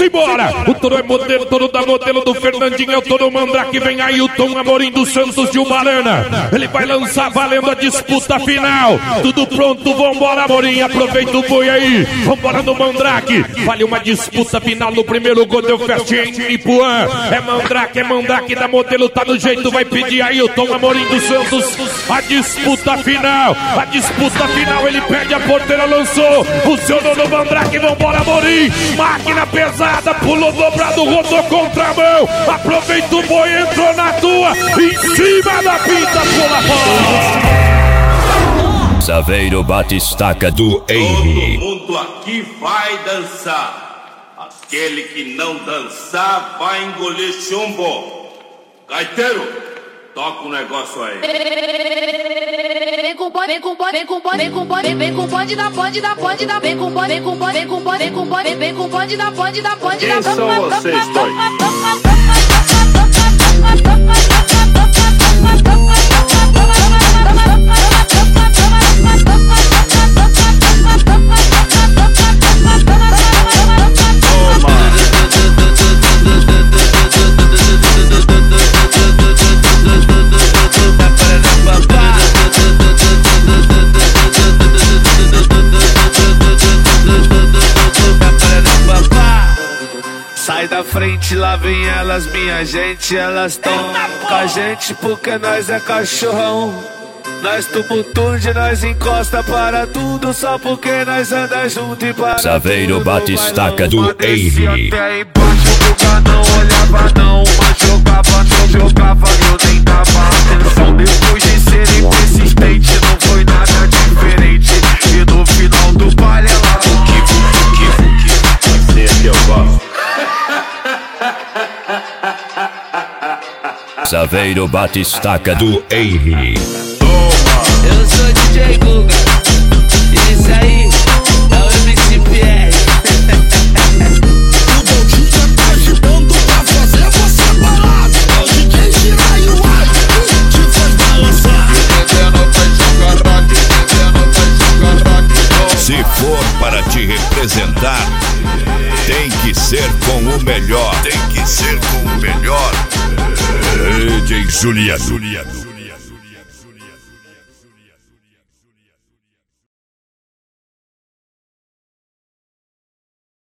simbora. O touro é modelo, touro da modelo do Fernandinho, é o touro Mandrake. Vem aí o Tom Amorim dos Santos de Ubarana. Ele vai lançar valendo a disputa final. Tudo pronto, vambora, Amorim. Aproveita o boi aí. Vambora no Mandrake. Vale uma disputa final no primeiro Godel Fest em Ipuã. É Mandrake da modelo, tá no jeito. Vai pedir aí o Tom Amorim dos Santos. A disputa final. Ele pede a porteira, lançou. Funcionou no Mandrake, vambora, Amorim. Máquina pesada, pulou dobrado, rodou contra a mão. Aproveita o boi, entrou na tua. Em cima da pinta, pula fora. Saveiro Batistaca do Henry. Todo mundo aqui vai dançar. Aquele que não dançar vai engolir chumbo. Gaiteiro, toca o negócio aí. Vem com pode da pode da, vem com pode da pode da. Quem são vocês dois? Sai da frente, lá vem elas, minha gente. Elas tão com a gente porque nós é cachorrão. Nós tumultude, nós encosta para tudo. Só porque nós anda junto e para Saveiro Batistaca do Henry. Até aí embaixo o lugar não olhava não. Mas jogava, eu nem dava atenção. Depois de ser persistente, não foi nada diferente. E no final do baile ela Assim é que eu gosto. Saveiro Batistaca do Henry. Eu sou DJ Guga, isso aí é o MCPR. O Boldinho já tá agitando pra fazer você parar. É o DJ Girai o ar, te faz balançar. Se for para te representar, tem que ser com o melhor. DJ Juliano.